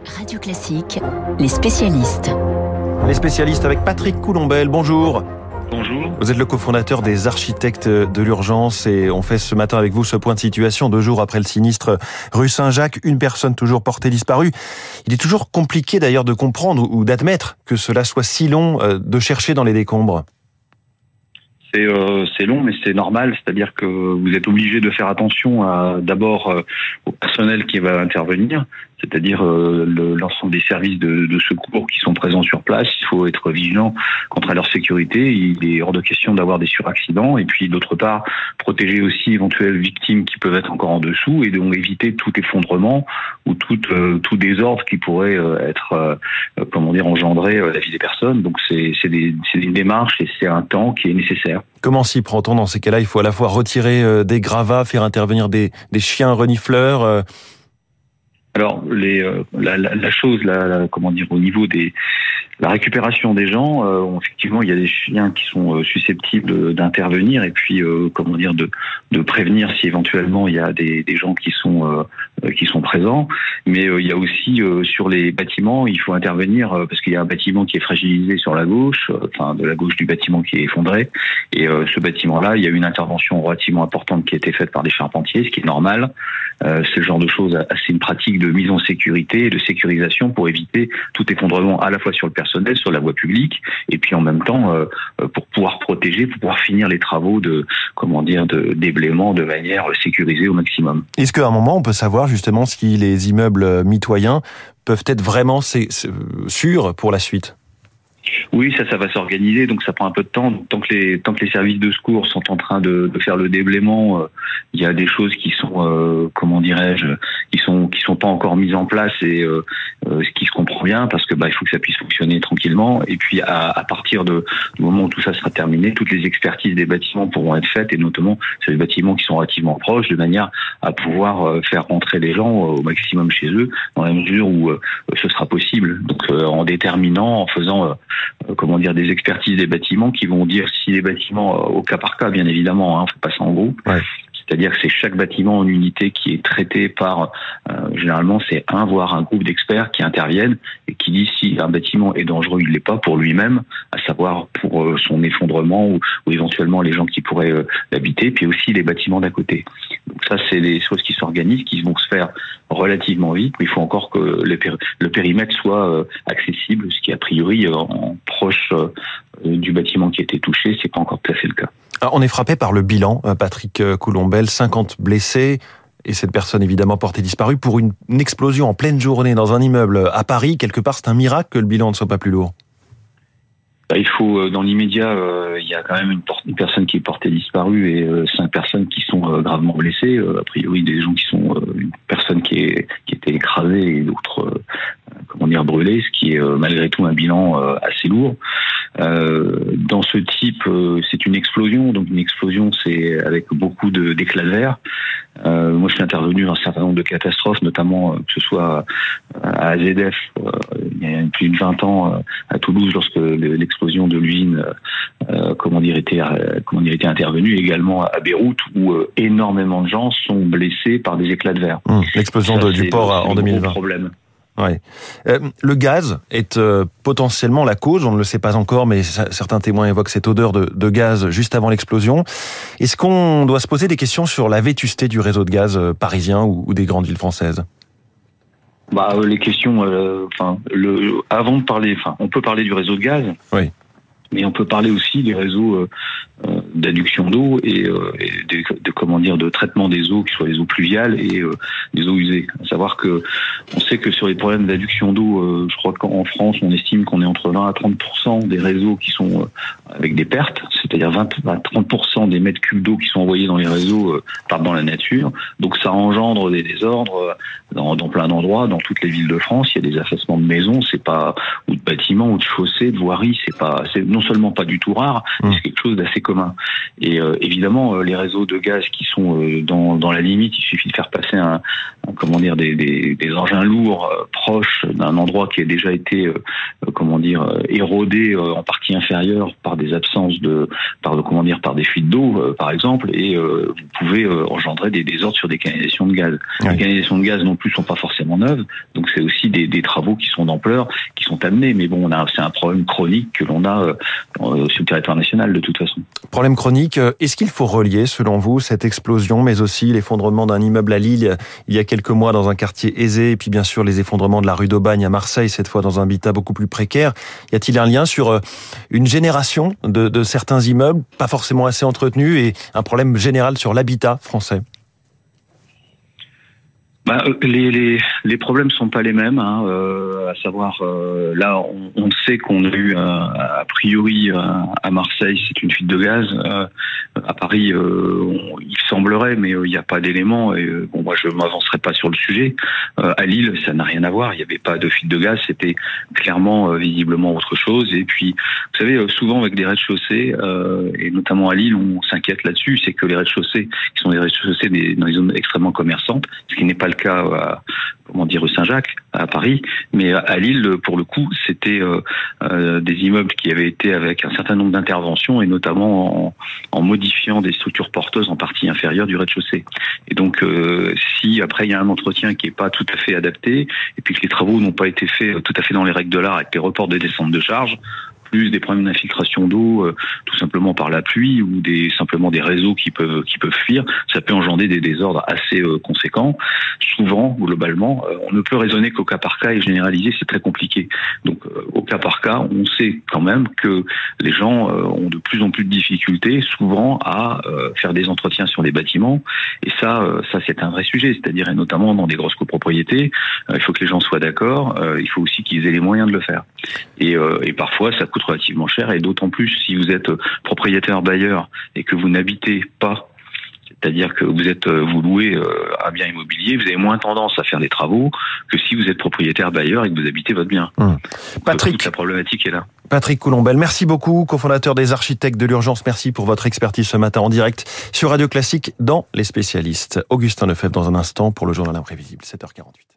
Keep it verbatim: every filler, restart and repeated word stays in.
Radio Classique, les spécialistes. Les spécialistes avec Patrick Coulombelle, bonjour. Bonjour. Vous êtes le cofondateur des Architectes de l'Urgence et on fait ce matin avec vous ce point de situation deux jours après le sinistre rue Saint-Jacques, une personne toujours portée disparue. Il est toujours compliqué d'ailleurs de comprendre ou d'admettre que cela soit si long de chercher dans les décombres. C'est, euh, c'est long, mais c'est normal. C'est-à-dire que vous êtes obligé de faire attention à, d'abord euh, au personnel qui va intervenir, c'est-à-dire euh, le, l'ensemble des services de, de secours qui sont présents sur place. Il faut être vigilant quant à leur sécurité. Il est hors de question d'avoir des suraccidents. Et puis, d'autre part, protéger aussi éventuelles victimes qui peuvent être encore en dessous et donc éviter tout effondrement ou tout, euh, tout désordre qui pourrait euh, être, euh, comment dire, engendrer euh, la vie des personnes. Donc, c'est, c'est, des, c'est une démarche et c'est un temps qui est nécessaire. Comment s'y prend-on dans ces cas-là? Il faut à la fois retirer euh, des gravats, faire intervenir des, des chiens renifleurs. Euh... Alors, les, euh, la, la, la chose, la, la, comment dire, au niveau des la récupération des gens, euh, effectivement, il y a des chiens qui sont euh, susceptibles d'intervenir et puis, euh, comment dire, de, de prévenir si éventuellement il y a des, des gens qui sont euh, qui sont présents. Mais euh, il y a aussi euh, sur les bâtiments, il faut intervenir euh, parce qu'il y a un bâtiment qui est fragilisé sur la gauche, euh, enfin de la gauche du bâtiment qui est effondré. Et euh, ce bâtiment-là, il y a eu une intervention relativement importante qui a été faite par des charpentiers, ce qui est normal. Euh, c'est le genre de choses, c'est une pratique de mise en sécurité et de sécurisation pour éviter tout effondrement à la fois sur le personnel, sur la voie publique, et puis en même temps euh, pour pouvoir protéger, pour pouvoir finir les travaux de, comment dire, de déblaiement de manière sécurisée au maximum. Est-ce qu'à un moment on peut savoir justement si les immeubles mitoyens peuvent être vraiment c'est, c'est, sûrs pour la suite? Oui, ça, ça va s'organiser, donc ça prend un peu de temps. Donc, tant que les, tant que les services de secours sont en train de, de faire le déblaiement, euh, il y a des choses qui sont, euh, comment dirais-je, qui sont, qui sont pas encore mises en place et euh, euh, ce qui se comprend bien parce que bah il faut que ça puisse fonctionner tranquillement. Et puis à, à partir de, du moment où tout ça sera terminé, toutes les expertises des bâtiments pourront être faites et notamment sur les bâtiments qui sont relativement proches, de manière à pouvoir euh, faire rentrer les gens au maximum chez eux dans la mesure où euh, ce sera possible. Donc euh, en déterminant, en faisant euh, comment dire, des expertises des bâtiments qui vont dire si les bâtiments, au cas par cas bien évidemment, hein, faut pas ça en groupe, ouais. C'est-à-dire que c'est chaque bâtiment en unité qui est traité par, euh, généralement c'est un voire un groupe d'experts qui interviennent et qui disent si un bâtiment est dangereux, il l'est pas pour lui-même, à savoir pour euh, son effondrement ou, ou éventuellement les gens qui pourraient euh, l'habiter, puis aussi les bâtiments d'à côté. Donc ça c'est des choses qui s'organisent, qui vont se faire relativement vite, mais il faut encore que le, péri- le périmètre soit euh, accessible, ce qui a priori euh, en proche euh, du bâtiment qui a été touché, c'est pas encore tout à fait le cas. Alors, on est frappé par le bilan, Patrick Coulombelle, cinquante blessés et cette personne évidemment portée disparue pour une, une explosion en pleine journée dans un immeuble à Paris. Quelque part, c'est un miracle que le bilan ne soit pas plus lourd. Il faut, dans l'immédiat, euh, il y a quand même une, por- une personne qui est portée disparue et euh, cinq personnes qui sont euh, gravement blessées. Euh, a priori, des gens qui sont, euh, une personne qui est qui était écrasée et d'autres, euh, comment dire, brûlées, ce qui est euh, malgré tout un bilan euh, assez lourd. Euh, dans ce type, euh, c'est une explosion. Donc une explosion, c'est avec beaucoup de, d'éclats de verre. Euh, moi, je suis intervenu dans un certain nombre de catastrophes, notamment euh, que ce soit à A Z F, euh, il y a plus de vingt ans, euh, à Toulouse, lorsque l'explosion de l'usine, euh, comment dire, était, euh, comment dire, était intervenue, également à Beyrouth, où euh, énormément de gens sont blessés par des éclats de verre. Mmh, l'explosion Ça, de, du port le, en deux mille vingt. Problème. Ouais. Euh, le gaz est euh, potentiellement la cause, on ne le sait pas encore, mais ça, certains témoins évoquent cette odeur de, de gaz juste avant l'explosion. Est-ce qu'on doit se poser des questions sur la vétusté du réseau de gaz euh, parisien ou, ou des grandes villes françaises? Bah, euh, les questions, enfin, euh, le, avant de parler, enfin, on peut parler du réseau de gaz. Oui. Mais on peut parler aussi des réseaux euh, euh, d'adduction d'eau et, euh, et de, de comment dire de traitement des eaux, qui soient les eaux pluviales et euh, les eaux usées. À savoir que on sait que sur les problèmes d'adduction d'eau, euh, je crois qu'en France, on estime qu'on est entre vingt à trente pour cent des réseaux qui sont euh, avec des pertes, c'est-à-dire vingt à trente pour cent des mètres cubes d'eau qui sont envoyés dans les réseaux euh, partent dans la nature. Donc ça engendre des désordres euh, dans, dans plein d'endroits, dans toutes les villes de France. Il y a des affaissements de maisons, c'est pas ou de bâtiments ou de chaussées, de voiries, c'est pas, c'est non seulement pas du tout rare, mais c'est quelque chose d'assez commun. Et euh, évidemment, euh, les réseaux de gaz qui sont euh, dans, dans la limite, il suffit de faire passer un, comment dire, des, des, des engins lourds euh, proches d'un endroit qui a déjà été, euh, comment dire, euh, érodé euh, en partie inférieure par des absences de, par comment dire, par des fuites d'eau, euh, par exemple, et euh, vous pouvez euh, engendrer des désordres sur des canalisations de gaz. Oui. Les canalisations de gaz non plus sont pas forcément neuves, donc c'est aussi des, des travaux qui sont d'ampleur, qui sont amenés. Mais bon, on a, c'est un problème chronique que l'on a euh, sur le territoire national de toute façon. Problème chronique. Est-ce qu'il faut relier, selon vous, cette explosion, mais aussi l'effondrement d'un immeuble à Lille il y a quelques mois dans un quartier aisé, et puis bien sûr les effondrements de la rue d'Aubagne à Marseille, cette fois dans un habitat beaucoup plus précaire? Y a-t-il un lien sur une génération de, de certains immeubles, pas forcément assez entretenus, et un problème général sur l'habitat français? Bah, les, les, les problèmes sont pas les mêmes, hein, euh, à savoir, euh, là, on, on sait qu'on a eu, euh, a priori, euh, à Marseille, c'est une fuite de gaz. Euh, à Paris, euh, on, il semblerait, mais il euh, n'y a pas d'éléments. Et euh, bon, moi, je m'avancerai pas sur le sujet. Euh, à Lille, ça n'a rien à voir. Il n'y avait pas de fuite de gaz. C'était clairement, euh, visiblement, autre chose. Et puis, vous savez, euh, souvent avec des rez-de-chaussée, euh, et notamment à Lille, on s'inquiète là-dessus, c'est que les rez-de-chaussée, qui sont des rez-de-chaussée des, dans les zones extrêmement commerçantes, ce qui n'est pas le cas à, comment dire, rue Saint-Jacques, à Paris, mais à Lille, pour le coup, c'était euh, euh, des immeubles qui avaient été avec un certain nombre d'interventions, et notamment en, en modifiant des structures porteuses en partie inférieure du rez-de-chaussée. Et donc, euh, si après il y a un entretien qui est pas tout à fait adapté, et puis que les travaux n'ont pas été faits tout à fait dans les règles de l'art, avec les reports des descentes de charge, plus des problèmes d'infiltration d'eau, euh, tout simplement par la pluie, ou des simplement des réseaux qui peuvent qui peuvent fuir, ça peut engendrer des désordres assez euh, conséquents. Souvent, globalement, euh, on ne peut raisonner qu'au cas par cas, et généraliser, c'est très compliqué. Donc, euh, au cas par cas, on sait quand même que les gens euh, ont de plus en plus de difficultés, souvent, à euh, faire des entretiens sur les bâtiments. Et ça, euh, ça c'est un vrai sujet, c'est-à-dire, et notamment dans des grosses copropriétés, euh, il faut que les gens soient d'accord. Euh, il faut aussi qu'ils aient les moyens de le faire. Et, euh, et parfois, ça coûte relativement cher, et d'autant plus si vous êtes propriétaire bailleur et que vous n'habitez pas, c'est-à-dire que vous êtes vous louez un bien immobilier, vous avez moins tendance à faire des travaux que si vous êtes propriétaire bailleur et que vous habitez votre bien. Hum. Patrick, toute la problématique est là. Patrick Coulombelle, merci beaucoup, cofondateur des Architectes de l'Urgence. Merci pour votre expertise ce matin en direct sur Radio Classique dans Les Spécialistes. Augustin Lefebvre dans un instant pour le journal imprévisible, sept heures quarante-huit.